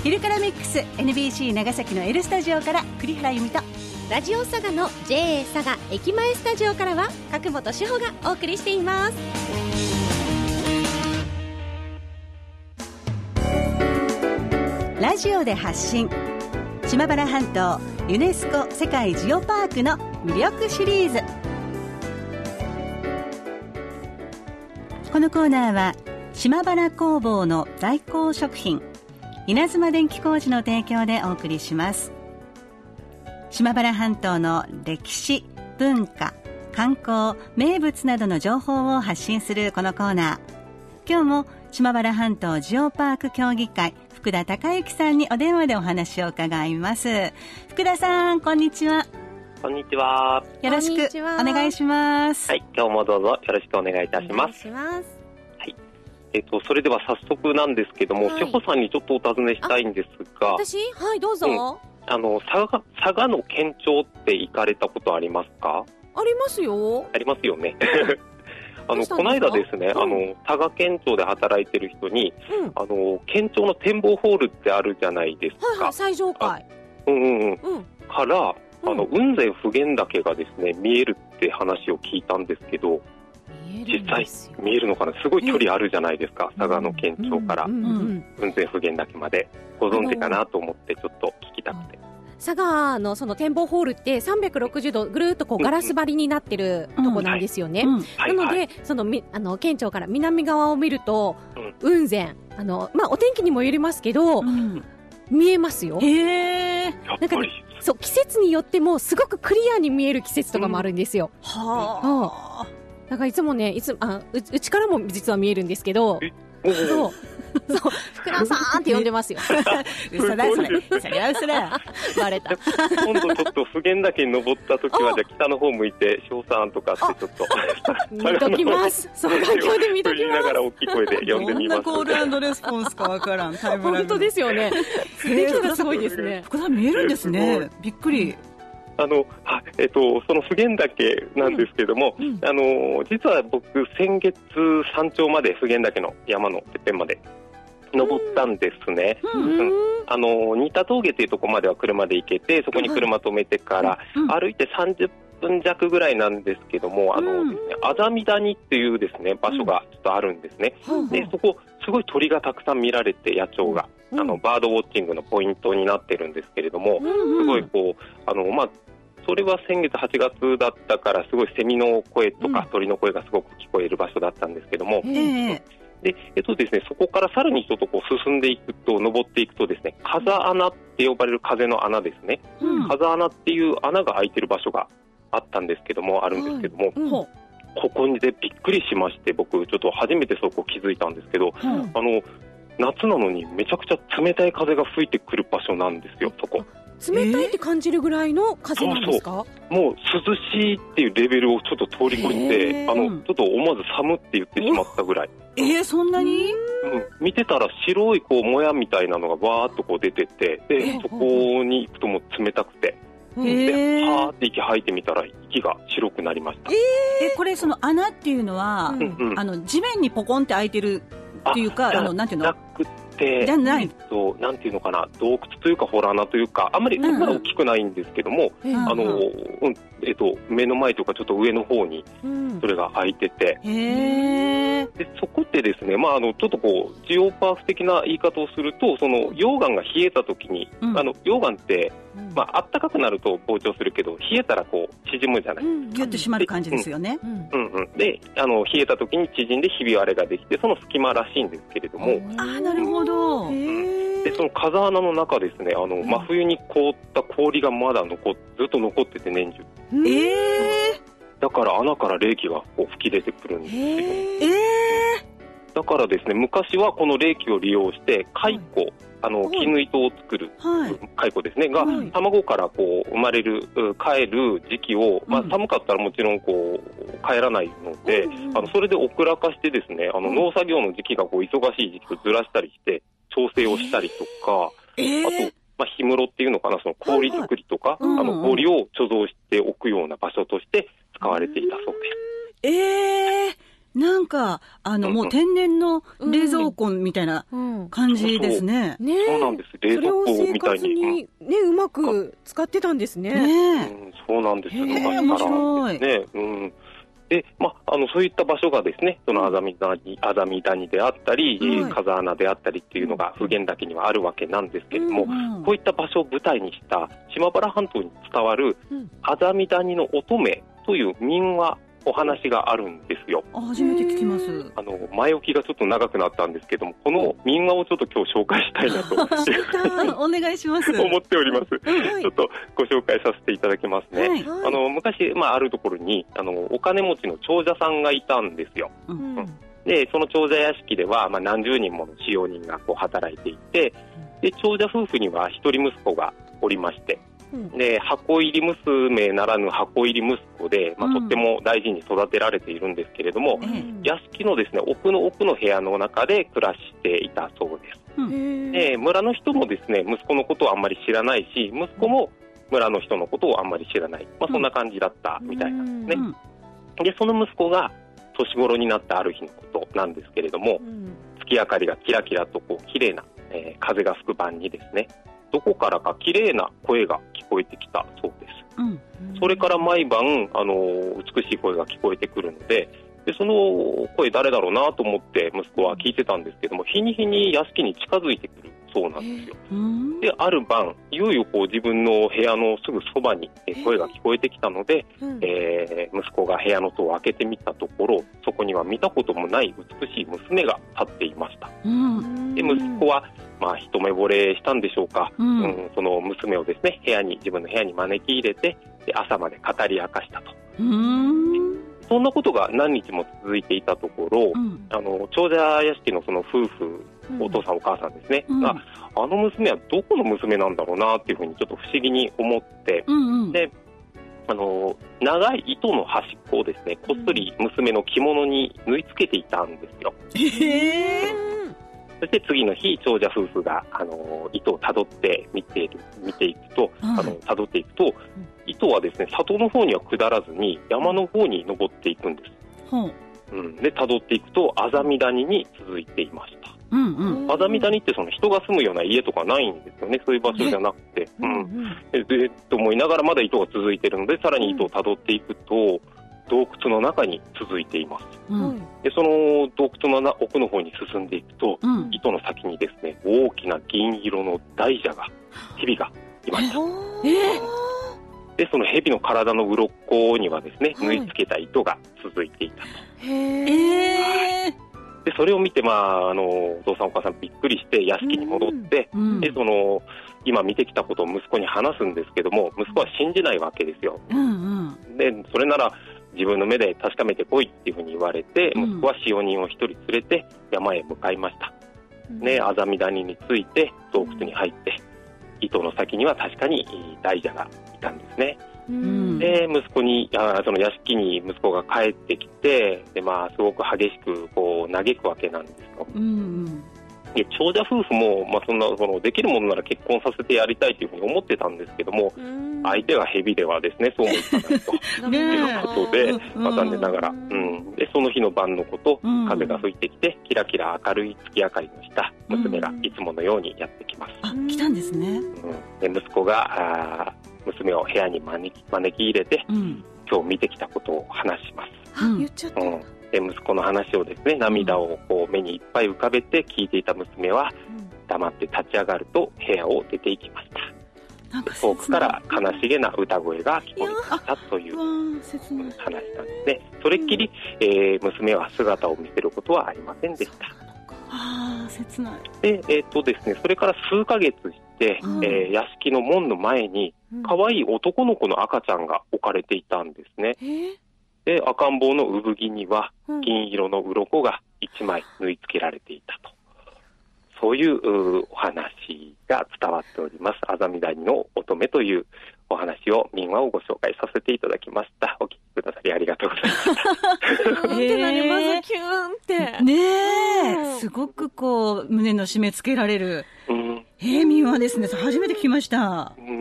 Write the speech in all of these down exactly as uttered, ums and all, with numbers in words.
昼からミックス エヌビーシー 長崎の L スタジオから栗原由美とラジオ佐賀の ジェーエー 佐賀駅前スタジオからは角本志保がお送りしています。 ラジオで発信、島原半島ユネスコ世界ジオパークの魅力シリーズ。このコーナーは島原工房の在庫食品、稲妻電気工事の提供でお送りします。島原半島の歴史、文化、観光、名物などの情報を発信するこのコーナー。今日も島原半島ジオパーク協議会福田孝之さんにお電話でお話を伺います。福田さん、こんにちは。 こんにちは。 よろしくお願いします。 はい、今日もどうぞよろしくお願いいたします。 お願いします。 はい、えっとそれでは早速なんですけども、志保、はい、さんにちょっとお尋ねしたいんですが。 私、はい、どうぞ。うん、 あの佐賀佐賀の県庁って行かれたことありますか？ ありますよ。 ありますよね。あのこの間ですね、うん、あの佐賀県庁で働いてる人に、うん、あの県庁の展望ホールってあるじゃないですか。 はいはい、最上階。 うんうんうん。うん、から、うん、あの雲仙普賢岳がですね見えるって話を聞いたんですけど、実際見えるのかな。すごい距離あるじゃないですか、うん、佐賀の県庁から雲仙普賢岳まで。ご存知かなと思ってちょっと聞きたくて。 佐賀のその展望ホールってさんびゃくろくじゅうどぐるっとこうガラス張りになってるとこなんですよね。なのでそのみあの県庁から南側を見ると、うん、雲仙あの、まあ、お天気にもよりますけど、うん、見えますよ。 へー。 なんか、ね、そう季節によってもすごくクリアに見える季節とかもあるんですよ。うん、はあ。だからいつもねいつあ う, うちからも実は見えるんですけど、そうそう福田さんって呼んでますよ。 嘘だそれ。それは嘘だ。バレた。 今度ちょっと普賢岳に登った時はじゃあ北の方向いて翔さんとかってちょっと見ときます。双眼鏡で見ときます。 言いながら大きい声で呼んでみます。 どんなコール&レスポンスかわからん。タイムラグ。 本当ですよね。雰囲気がすごいですね。 福田見えるんですね。びっくり。 あのはえっと、その普賢岳なんですけども、うんうん、あの実は僕先月山頂まで普賢岳の山のてっぺんまで登ったんですね。うんうん、あの新田峠というところまでは車で行けて、そこに車止めてから歩いてさんじゅっぷん弱ぐらいなんですけども、あのですね、あざみ谷っていうですね場所がちょっとあるんですね。うん、でそこすごい鳥がたくさん見られて、野鳥が、うん、あのバードウォッチングのポイントになってるんですけれども、うんうん、すごいこうあのまあそれは先月はちがつだったからすごいセミの声とか鳥の声がすごく聞こえる場所だったんですけども、うん、でえっとですね、そこからさらにちょっとこう進んでいくと登っていくとですね、風穴って呼ばれる風の穴ですね、うん、風穴っていう穴が開いてる場所があったんですけどもあるんですけども、うんうん、ここにでびっくりしまして、僕ちょっと初めてそこ気づいたんですけど、うん、あの夏なのにめちゃくちゃ冷たい風が吹いてくる場所なんですよ。そこ冷たいって感じるぐらいの風なんですか？ そうそう、もう涼しいっていうレベルをちょっと通り越えて、あのちょっと思わず寒って言ってしまったぐらい。 えー、そんなに？ うん、見てたら白いこうもやみたいなのがわーっとこう出てて、でそこに行くともう冷たくて、ではーって息吐いてみたら息が白くなりました。 えー、これその穴っていうのは、うんうん、あの地面にポコンって開いてるっていうか、あのなんていうの？ でじゃない、えっと、なんていうのかな、洞窟というか洞穴というか、あんまりそんな大きくないんですけども、うん、あの、うんえっと、目の前とかちょっと上の方にそれが開いてて、うん、へでそこってですね、まあ、あのちょっとこうジオパーク的な言い方をすると、その溶岩が冷えた時に、うん、あの溶岩って、まあったかくなると膨張するけど、冷えたらこう縮むじゃない、うん、 ギュッと締まる感じですよね。 うんうんうん、であの冷えた時に縮んでひび割れができて、その隙間らしいんですけれども、 あーなるほど、 うん、でその風穴の中ですね、あの真冬に凍った氷がまだ残っずっと残ってて年中、 えー、 だから穴から冷気がこう吹き出てくるんですよ。えー、 だからですね、昔はこの冷気を利用して蚕、あの絹糸を作る蚕ですね、が、はい、卵からこう生まれる帰る時期を、まあ、寒かったらもちろんこう帰らないので、うん、あのそれでオクラ化してですね、あの農作業の時期がこう忙しい時期とずらしたりして調整をしたりとか、えー、あと、まあ、氷室っていうのかな、その氷作りとか、はいはい、あの氷を貯蔵しておくような場所として使われていたそうです。 えーなんかあの、うんうん、もう天然の冷蔵庫みたいな感じですね。 うんうん、そうそうなんです。冷蔵庫みたいに、 にね、うまく使ってたんですね。 ね、 うん、そうなんですよ。 面白いね、うん。で、まあ、あのそういった場所がですね、そのあざみ谷、あざみ谷であったり、はい、風穴であったりっていうのが普賢岳にはあるわけなんですけれども、うんうん、こういった場所を舞台にした島原半島に伝わるあざみ谷の乙女という民話お話があるんですよ。 あ、初めて聞きます。 あの前置きがちょっと長くなったんですけども、この民話をちょっと今日紹介したいなとお願いします思っております、はい、ちょっとご紹介させていただきますね、はい、あの昔、まあ、あるところにあのお金持ちの長者さんがいたんですよ、うん、でその長者屋敷では、まあ、何十人もの使用人がこう働いていて、で長者夫婦には一人息子がおりまして、で箱入り娘ならぬ箱入り息子で、まあ、とっても大事に育てられているんですけれども、うん、屋敷のですね奥の奥の部屋の中で暮らしていたそうです、うん、で村の人もですね息子のことをあんまり知らないし、息子も村の人のことをあんまり知らない、まあ、そんな感じだったみたいなんですね、うん、でその息子が年頃になったある日のことなんですけれども、うん、月明かりがキラキラとこう綺麗な、えー、風が吹く晩にですね、どこからか綺麗な声が聞こえてきたそうです、うん、それから毎晩あの美しい声が聞こえてくるので、でその声誰だろうなと思って息子は聞いてたんですけども、日に日に屋敷に近づいてくるそうなんですよ。である晩いよいよこう自分の部屋のすぐそばに声が聞こえてきたので、えーえー、息子が部屋の戸を開けてみたところ、そこには見たこともない美しい娘が立っていました、うん、で息子はまあ、一目惚れしたんでしょうか、うんうん、その娘をですね部屋に自分の部屋に招き入れて、で朝まで語り明かしたと。うーん、そんなことが何日も続いていたところ、うん、あの長者屋敷のその夫婦、お父さんお母さんですね、うん、があの娘はどこの娘なんだろうなっていうふうにちょっと不思議に思って、うんうん、であの長い糸の端っこをですねこっそり娘の着物に縫い付けていたんですよ。へー。そして次の日長者夫婦があの糸をたどって見ている見ていくと、あのたどっていくと、糸はですね里の方には下らずに山の方に登っていくんです、うんうん、でたどっていくとあざみ谷に続いていました、うんうん、あざみ谷ってその人が住むような家とかないんですよね。そういう場所じゃなくて、うんうん、ででと思いながらまだ糸が続いているので、さらに糸をたどっていくと洞窟の中に続いています、うん、でその洞窟の奥の方に進んでいくと、うん、糸の先にですね大きな銀色の大蛇が蛇がいました、えー、でその蛇の体の鱗にはですね縫い付けた糸が続いていたと、へー、でそれを見て、まあ、あのお父さんお母さんびっくりして屋敷に戻って、うん、でその今見てきたことを息子に話すんですけども、息子は信じないわけですよ、うんうん、でそれなら自分の目で確かめてこいっていうふうに言われて、息子は使用人を一人連れて山へ向かいました、うん、であざみ谷に着いて洞窟に入って、糸の先には確かに大蛇がいたんですね、うん、で息子にあその屋敷に息子が帰ってきて、で、まあ、すごく激しくこう嘆くわけなんですよ、うんうん、で長者夫婦も、まあ、そんなそのできるものなら結婚させてやりたいというふうに思ってたんですけども、相手が蛇ではですねそうもいかないということで、まあ、残念ながら、うん、でその日の晩のこと、風が吹いてきてキラキラ明るい月明かりの下、娘がいつものようにやってきます、 あ、来たんですね、 うん、で息子があ娘を部屋に招き、招き入れて、うん、今日見てきたことを話します、 あ、言っちゃった、うん、 で息子の話をですね涙をこう目にいっぱい浮かべて聞いていた娘は、うん、黙って立ち上がると部屋を出て行きました。なんか遠くから悲しげな歌声が聞こえてきたという話なんですね。それっきり、えー、娘は姿を見せることはありませんでした。 あ、切ない。 で、えーとですね、それから数ヶ月して、うん、えー、屋敷の門の前に可愛い男の子の赤ちゃんが置かれていたんですね、うん、で赤ん坊の産着には銀色の鱗がいちまい縫い付けられていたと、そういうお話が伝わっております。あざみ谷の乙女というお話を民話をご紹介させていただきました。お聞きくださりありがとうございました。 ってなりますキューンってねえ、うん、すごくこう胸の締め付けられる、うん、えー、民話ですね。初めて聞きました。 うん、こ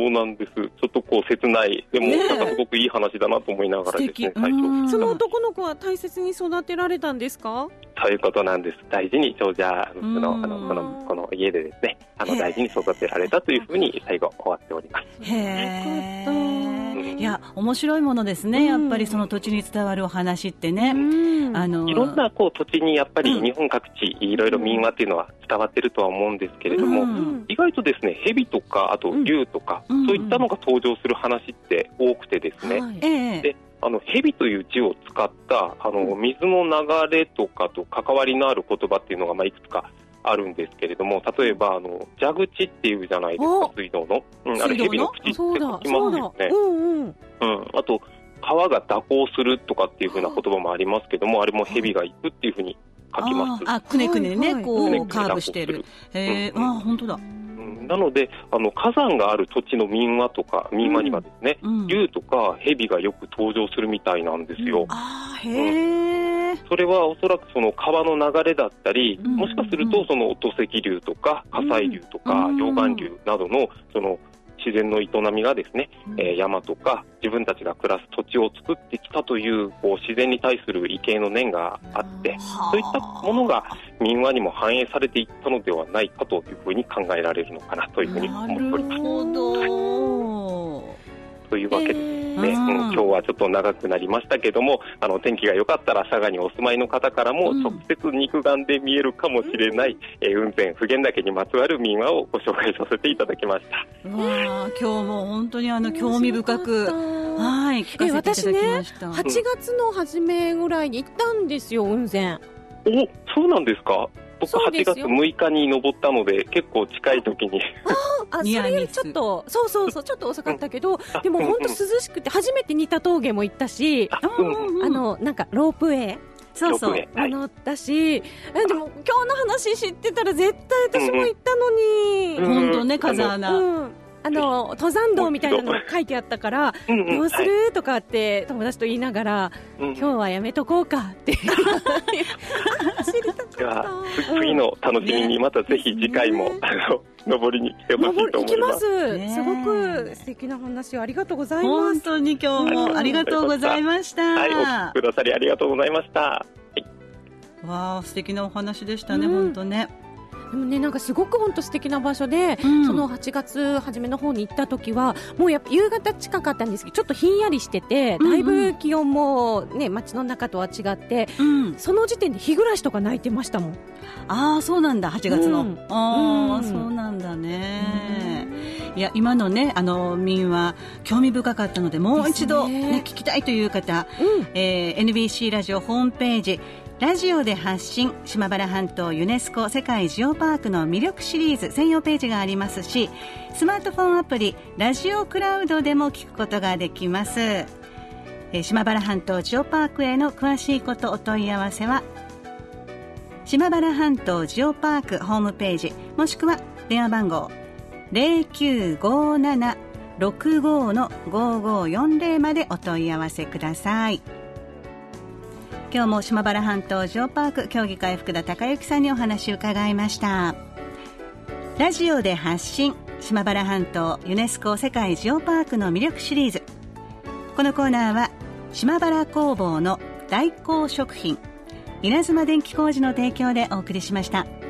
そうなんです。ちょっとこう切ない。でも、なんかすごくいい話だなと思いながらですね、最初。 その男の子は大切に育てられたんですか？ そういうことなんです。大事に長者の、あの、この、この家でですね、あの、大事に育てられたというふうに最後終わっております。 へー。いや、面白いものですね。やっぱりその土地に伝わるお話ってね。 あの、いろんなこう土地にやっぱり日本各地、いろいろ民話っていうのは伝わってるとは思うんですけれども、意外とですね、蛇とか、あと竜とか、そういったのが登場する話って多くてですね。で、あの蛇という字を使ったあの水の流れとかと関わりのある言葉っていうのがまあいくつかあるんですけれども、例えばあの蛇口っていうじゃないですか、水道の、うん、あれ蛇の口って書きますよね。うんうんうん、あと川が蛇行するとかっていう風な言葉もありますけども、あれも蛇が行くっていう風に書きます。 ああ、くねくねね、はい、こうカーブしてる。へえ、あ、本当だ。 なのであの火山がある土地の民話とか民話にはですね、うんうん、竜とか蛇がよく登場するみたいなんですよ。うん、 あー、へー、 それはおそらくその川の流れだったり、うん、もしかするとその土石流とか火砕流とか溶岩流などのその自然の営みがですね、うん、えー、山とか自分たちが暮らす土地を作ってきたという、こう自然に対する畏敬の念があって、そういったものが民話にも反映されていったのではないかというふうに考えられるのかなというふうに思っております。なるほど。というわけでですね、うん、今日はちょっと長くなりましたけども、あの天気が良かったら佐賀にお住まいの方からも直接肉眼で見えるかもしれない、うん、えー、雲仙普賢岳にまつわる民話をご紹介させていただきました。 わあ、今日も本当にあの興味深く、はい、聞かせていただきました。 え、私ね、はちがつの初めぐらいに行ったんですよ、雲仙。 お、そうなんですか。僕はちがつむいかに登ったので結構近い時にああ、それよりちょっとそうそうそう、ちょっと遅かったけど、でも本当涼しくて、初めて似た峠も行ったし、あ、うん、あのなんかロープウェイ、そうそう、乗ったし、でも今日の話知ってたら絶対私も行ったのに、 うんうん、本当ね、風穴、うん、 あの登山道みたいなのが書いてあったから、うんうん、どうする、はい、とかって友達と言いながら、うん、今日はやめとこうかって知りたかった。 次の楽しみにまたぜひ次回も、ね、あの登りに来てほしいと思います。 行きます、ね、すごく素敵な話をありがとうございます。 本当に今日もありがとうございました。 はい、お聞きくださりありがとうございました。はい、 わあ、素敵なお話でしたね、うん、本当ね。 でもね、なんかすごく本当素敵な場所で、うん、そのはちがつ初めの方に行った時はもうやっぱ夕方近かったんですけど、ちょっとひんやりしてて、だいぶ気温もね、街の中とは違って、うん、その時点で日暮らしとか泣いてましたもん。 ああ、そうなんだ、はちがつの、うん、ああ、うん、そうなんだね、うん、いや、今のね、あの民話興味深かったので、もう一度、ねね、聞きたいという方、うん、えー、エヌビーシー ラジオホームページラジオで発信、島原半島ユネスコ世界ジオパークの魅力シリーズ専用ページがありますし、スマートフォンアプリラジオクラウドでも聞くことができます。えー、島原半島ジオパークへの詳しいことお問い合わせは島原半島ジオパークホームページ、もしくは電話番号 ゼロきゅうごなな ろくご のごごよんゼロ までお問い合わせください。今日も島原半島ジオパーク協議会福田孝之さんにお話を伺いました。ラジオで発信、島原半島ユネスコ世界ジオパークの魅力シリーズ。このコーナーは島原工房の大光食品、稲妻電気工事の提供でお送りしました。